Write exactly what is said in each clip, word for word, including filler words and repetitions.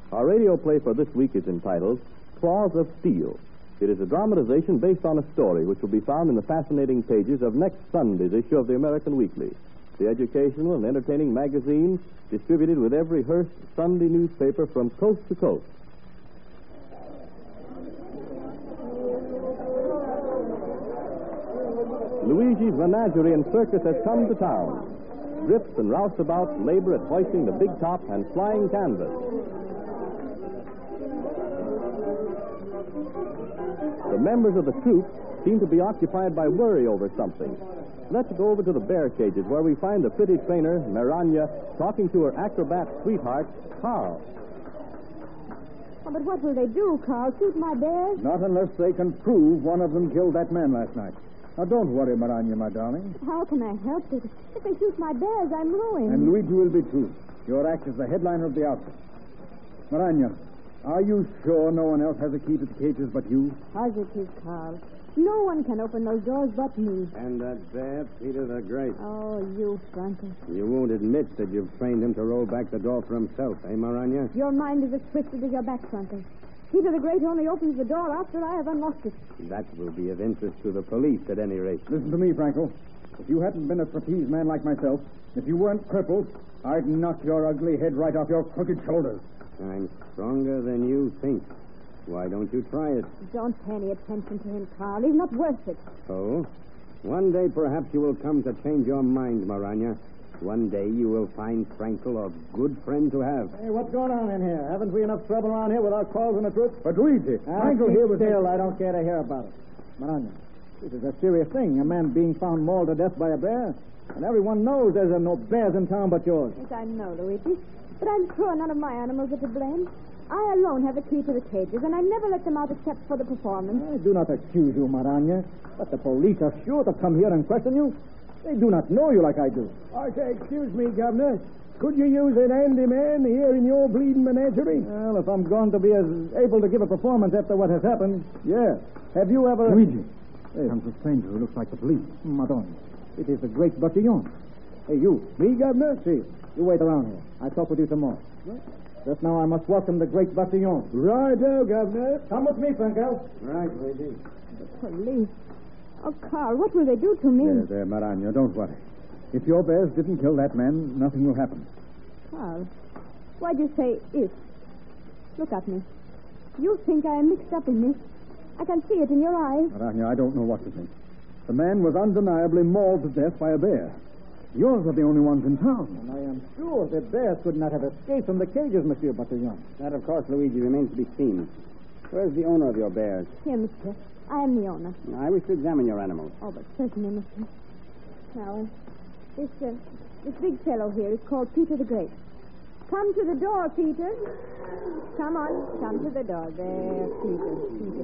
Our radio play for this week is entitled Claws of Steel. It is a dramatization based on a story which will be found in the fascinating pages of next Sunday's issue of the American Weekly, the educational and entertaining magazine distributed with every Hearst Sunday newspaper from coast to coast. Luigi's Menagerie and Circus has come to town. Drifts and roustabouts labor at hoisting the big top and flying canvas. The members of the troupe seem to be occupied by worry over something. Let's go over to the bear cages where we find the pretty trainer, Maranya, talking to her acrobat sweetheart, Carl. Oh, but what will they do, Carl? Shoot my bears? Not unless they can prove one of them killed that man last night. Now, don't worry, Maranya, my darling. How can I help it? If they shoot my bears, I'm ruined. And Luigi will be too. Your act is the headliner of the outfit. Maranya, are you sure no one else has a key to the cages but you? Positive, Carl. No one can open those doors but me. And that bear, Peter the Great. Oh, you, Franco. You won't admit that you've trained him to roll back the door for himself, eh, Maranya? Your mind is as twisted as your back, Franco. Peter the Great only opens the door after I have unlocked it. That will be of interest to the police, at any rate. Listen to me, Franco. If you hadn't been a trapeze man like myself, if you weren't crippled, I'd knock your ugly head right off your crooked shoulders. I'm stronger than you think. Why don't you try it? Don't pay any attention to him, Carl. He's not worth it. Oh? One day, perhaps, you will come to change your mind, Maranya. One day you will find Frankel a good friend to have. Hey, what's going on in here? Haven't we enough trouble around here without calls in the troops? But Luigi, Frankel here was still. I don't care to hear about it. Maranya, this is a serious thing. A man being found mauled to death by a bear. And everyone knows there's no bears in town but yours. Yes, I know, Luigi. But I'm sure none of my animals are to blame. I alone have a key to the cages, and I never let them out except for the performance. I do not accuse you, Maranya. But the police are sure to come here and question you. They do not know you like I do. I say, excuse me, Governor. Could you use an handyman here in your bleeding menagerie? Well, if I'm going to be as able to give a performance after what has happened, yes. Have you ever... Luigi. Hey, comes a stranger who looks like the police. Madonna. It is the great Bastillon. Hey, you. Me, Governor? See, you wait around here. I'll talk with you some more. What? Just now I must welcome the great Bastillon. Righto, Governor. Come with me, Frankel. Right, Luigi. The police. Oh, Carl, what will they do to me? There, there, Maranya, don't worry. If your bears didn't kill that man, nothing will happen. Carl, why'd you say if? Look at me. You think I am mixed up in this. I can see it in your eyes. Maranya, I don't know what to think. The man was undeniably mauled to death by a bear. Yours are the only ones in town. And I am sure the bears could not have escaped from the cages, Monsieur Bastillon. That, of course, Luigi, remains to be seen. Where's the owner of your bears? Here, monsieur. I am the owner. I wish to examine your animals. Oh, but certainly, monsieur. Now, uh, this, uh, this big fellow here is called Peter the Great. Come to the door, Peter. Come on, come to the door. There, Peter, Peter.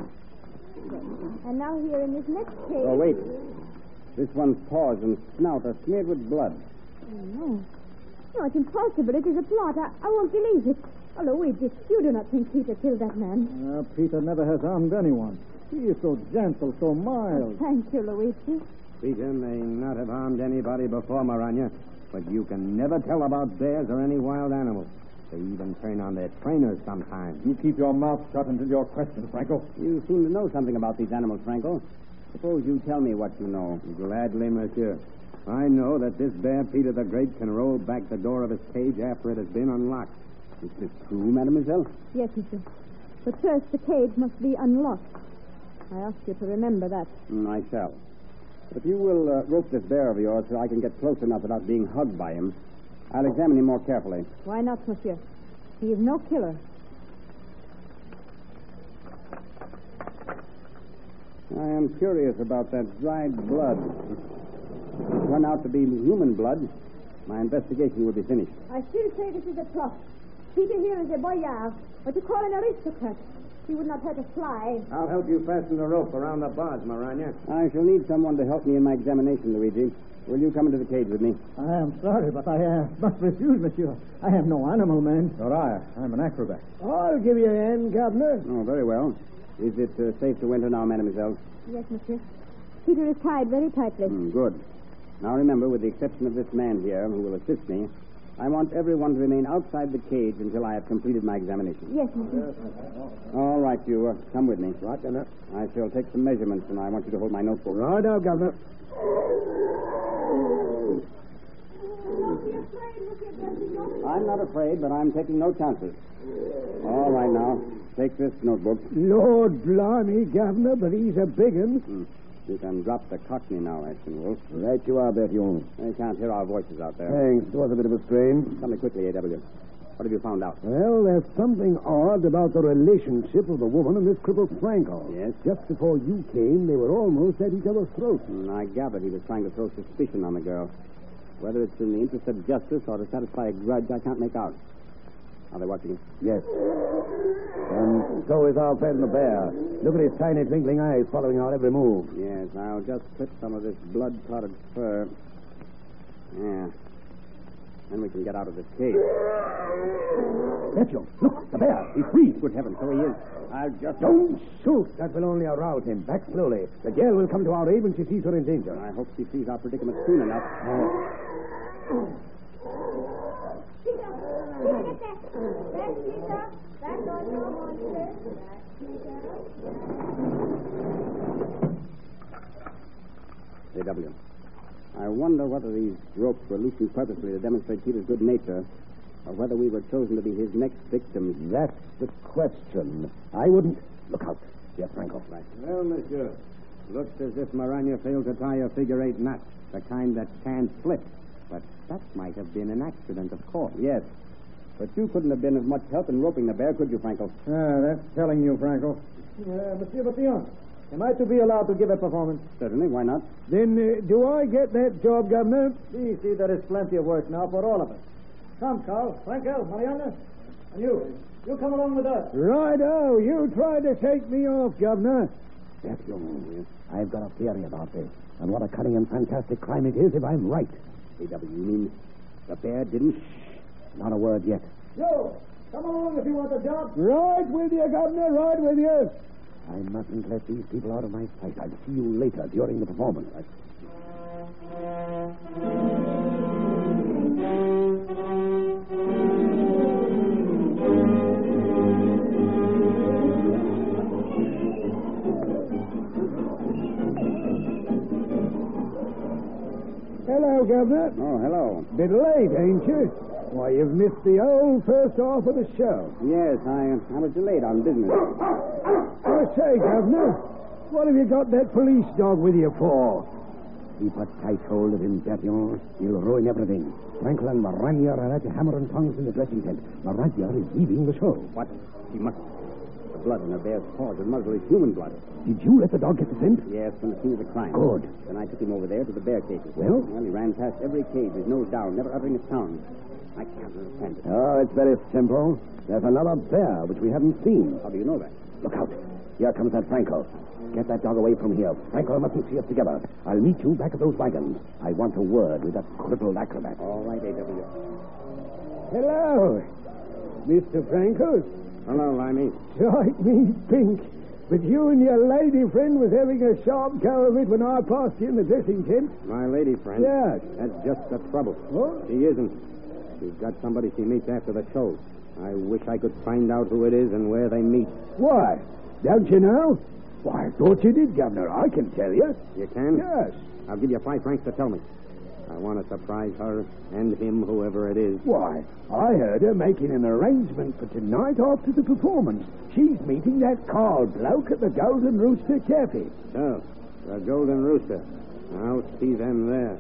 Good. And now here in this next cage... Oh, wait. This one's paws and snout are smeared with blood. Oh, no. No, it's impossible. It is a plot. I, I won't believe it. Oh, Luigi, you do not think Peter killed that man. Uh, Peter never has harmed anyone. He is so gentle, so mild. Oh, thank you, Luigi. Peter may not have harmed anybody before, Maranya, but you can never tell about bears or any wild animals. They even turn on their trainers sometimes. You keep your mouth shut until you're questioned, Franco. You seem to know something about these animals, Franco. Suppose you tell me what you know. Gladly, monsieur. I know that this bear, Peter the Great, can roll back the door of his cage after it has been unlocked. Is this true, mademoiselle? Yes, monsieur. But first, the cage must be unlocked. I ask you to remember that. Mm, I shall. If you will uh, rope this bear of yours so I can get close enough without being hugged by him, I'll examine him more carefully. Why not, monsieur? He is no killer. I am curious about that dried blood. If it turned out to be human blood, my investigation will be finished. I still say this is a plot. Peter here is a boyard, what you call an aristocrat. He would not hurt a fly. I'll help you fasten the rope around the bars, Maranya. I shall need someone to help me in my examination, Luigi. Will you come into the cage with me? I am sorry, but I uh, must refuse, monsieur. I am no animal man. Nor I. I'm an acrobat. I'll give you a hand, Governor. Oh, very well. Is it uh, safe to enter now, mademoiselle? Yes, monsieur. Peter is tied very tightly. Mm, good. Now remember, with the exception of this man here, who will assist me, I want everyone to remain outside the cage until I have completed my examination. Yes, monsieur. All right, you uh, come with me. Right, Governor. I shall take some measurements, and I want you to hold my notebook. Right now, Governor. I'm not afraid, but I'm taking no chances. All right, now, take this notebook. Lord blimey, Governor, but he's a big un. Hmm. You can drop the cockney now, Ashton Wolf. Right you are, Bertillon. They can't hear our voices out there. Thanks. It was a bit of a strain. Tell me quickly, A W. What have you found out? Well, there's something odd about the relationship of the woman and this crippled Franco. Yes? Just before you came, they were almost at each other's throats. And I gathered he was trying to throw suspicion on the girl. Whether it's in the interest of justice or to satisfy a grudge, I can't make out. Are they watching us? Yes. And so is our friend the bear. Look at his tiny twinkling eyes following our every move. Yes, I'll just clip some of this blood-clotted fur. Yeah. Then we can get out of this cage. Bertillon, look, the bear. He's free. Good heavens, so he is. I'll just... Don't shoot. That will only arouse him. Back slowly. The girl will come to our aid when she sees her in danger. I hope she sees our predicament soon enough. Oh. Peter, Peter, get that. That's Peter. That's all your monster. A W. I wonder whether these ropes were loosened purposely to demonstrate Peter's good nature, or whether we were chosen to be his next victims. That's the question. I wouldn't... Look out. Yes, Franco. Right. Well, monsieur, looks as if Maranya failed to tie a figure-eight knot, the kind that can't slip. But that might have been an accident, of course. Yes. But you couldn't have been of much help in roping the bear, could you, Franco? Ah, that's telling you, Franco. Uh, Monsieur Bertillon, am I to be allowed to give a performance? Certainly, why not? Then uh, do I get that job, Governor? See, see, there is plenty of work now for all of us. Come, Carl, Franco, Mariana, and you. You come along with us. Righto. You tried to take me off, Governor. Bertillon, I've got a theory about this. And what a cunning and fantastic crime it is if I'm right. A W, you mean the bear didn't... Shh. Not a word yet. You, come along if you want the job. Right with you, Governor, right with you. I mustn't let these people out of my sight. I'll see you later during the performance. Hello, Governor. Oh, hello. Bit late, ain't you? Why, you've missed the old first half of the show. Yes, I, I was delayed on business. I say, Governor, what have you got that police dog with you for? Keep a tight hold of him, Bertillon. He'll ruin everything. Franklin and Maranya are at the hammer and tongs in the dressing tent. Maranya is leaving the show. What? He must... The blood in the bear's paws and muzzle is human blood. Did you let the dog get the scent? Yes, from the scene of the crime. Good. Then I took him over there to the bear cages. Well? Well, he ran past every cage, his nose down, never uttering a sound. I can't understand it. Oh, it's very simple. There's another bear which we haven't seen. How do you know that? Look out. Here comes that Franco. Get that dog away from here. Franco mustn't see us together. I'll meet you back at those wagons. I want a word with that crippled acrobat. All right, A W. Hello, Mister Franco. Hello, Limey. Strike me pink. But you and your lady friend was having a sharp go of it when I passed you in the dressing tent. My lady friend? Yes. That's just the trouble. What? She isn't. She's got somebody she meets after the show. I wish I could find out who it is and where they meet. Why? Don't you know? Why, I thought you did, Governor. I can tell you. You can? Yes. I'll give you five francs to tell me. I want to surprise her and him, whoever it is. Why, I heard her making an arrangement for tonight after the performance. She's meeting that Carl bloke at the Golden Rooster Cafe. So, the Golden Rooster. I'll see them there.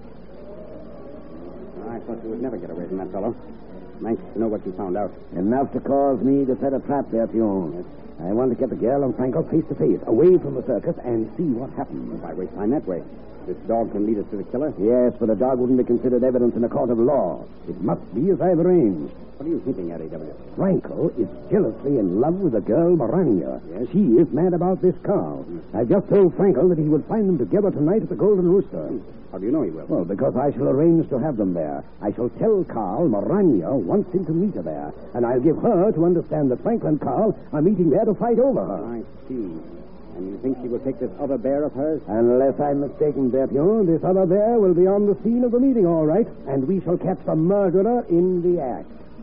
I thought you would never get away from that fellow. Nice to know what you found out. Enough to cause me to set a trap there, Pion. Yes. I want to get the girl and Franco face to face, away from the circus, and see what happens. If I waste time that way, this dog can lead us to the killer. Yes, but a dog wouldn't be considered evidence in a court of law. It must be as I've arranged. What are you hinting at, A W? Franco is jealously in love with the girl Maranya. Yes? She is mad about this Carl. I just told Franco that he would find them together tonight at the Golden Rooster. How do you know he will? Well, because I shall arrange to have them there. I shall tell Carl Maranya wants him to meet her there, and I'll give her to understand that Frank and Carl are meeting there to fight over her. I see. And you think she will take this other bear of hers? Unless I'm mistaken, Bertillon, this other bear will be on the scene of the meeting, all right, and we shall catch the murderer in the act.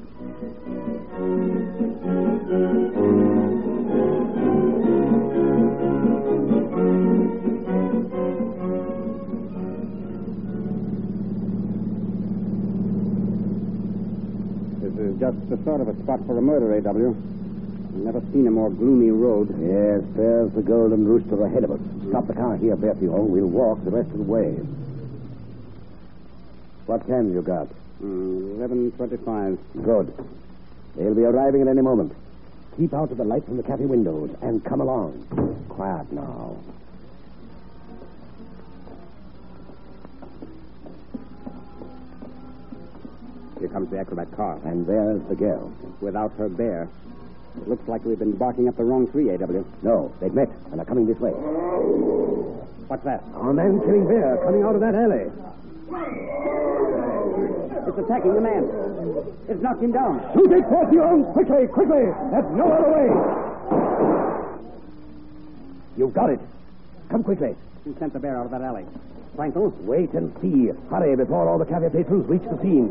This is just the sort of a spot for a murder, A W I've never seen a more gloomy road. Yes, there's the Golden Rooster ahead of us. Stop the car here, Bertillon. We'll walk the rest of the way. What time you got? Mm, eleven twenty-five. Good. They'll be arriving at any moment. Keep out of the light from the cafe windows and come along. Quiet now. Here comes the acrobat car. And there's the girl. Without her bear. It looks like we've been barking up the wrong tree, A W No, they've met and are coming this way. What's that? Our man-killing bear coming out of that alley. It's attacking the man. It's knocked him down. Shoot it, Bertillon! Quickly, quickly! There's no other way! You've got it. Come quickly. Who sent the bear out of that alley? Frankel? Wait and see. Hurry before all the cafe patrons reach the scene.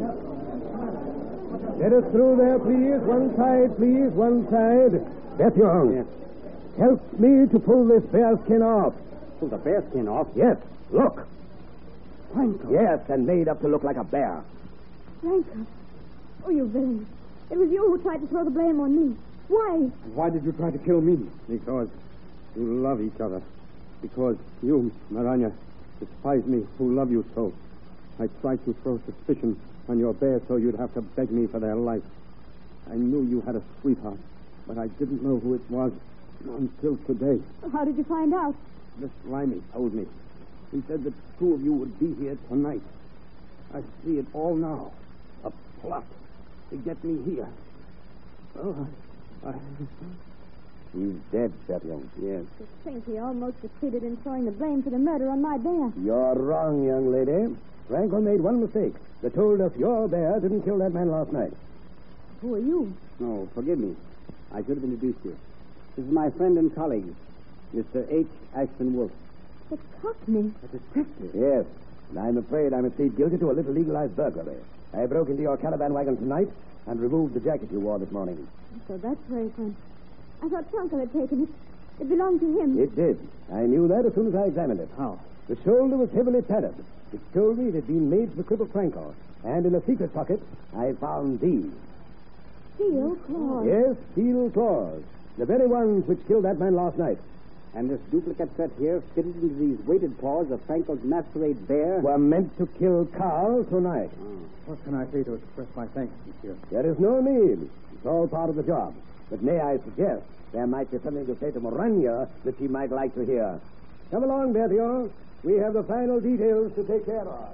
Let us through there, please. One side, please. One side. Bertillon. Yes. Help me to pull this bear skin off. Pull the bear skin off? Yes. Look. Frankel? Yes, and made up to look like a bear. Franco. Oh, you villain. It was you who tried to throw the blame on me. Why? Why did you try to kill me? Because you love each other. Because you, Maranya, despise me who love you so. I tried to throw suspicion on your bear so you'd have to beg me for their life. I knew you had a sweetheart, but I didn't know who it was until today. How did you find out? Miss Limey told me. He said that two of you would be here tonight. I see it all now. A plot to get me here. Oh, I... I... He's dead, Bertillon. Yes. To think he almost succeeded in throwing the blame for the murder on my bear. You're wrong, young lady. Franco made one mistake. They told us your bear didn't kill that man last night. Who are you? No, forgive me. I should have introduced you. This is my friend and colleague, Mister H. Ashton Wolf. The Cockney. A detective? Yes, and I'm afraid I'm plead guilty to a little legalized burglary. I broke into your caravan wagon tonight and removed the jacket you wore this morning. So that's where it went. I thought Franco had taken it. It belonged to him. It did. I knew that as soon as I examined it. How? The shoulder was heavily padded. It told me it had been made for the crippled Franco. And in a secret pocket, I found these. Steel claws. Yes, steel claws. The very ones which killed that man last night. And this duplicate set here fitted into these weighted paws of Franco's masquerade bear? Were meant to kill Carl tonight. Oh. What can I say to express my thanks, monsieur? There is no need. It's all part of the job. But may I suggest there might be something to say to Moranya that she might like to hear. Come along, Bertillon. We have the final details to take care of.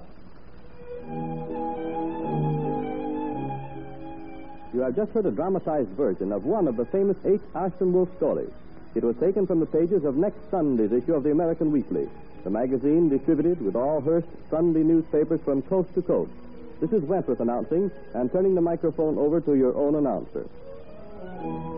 You have just heard a dramatized version of one of the famous H. Ashton Wolf stories. It was taken from the pages of next Sunday's issue of the American Weekly, the magazine distributed with all Hearst Sunday newspapers from coast to coast. This is Wentworth announcing and turning the microphone over to your own announcer.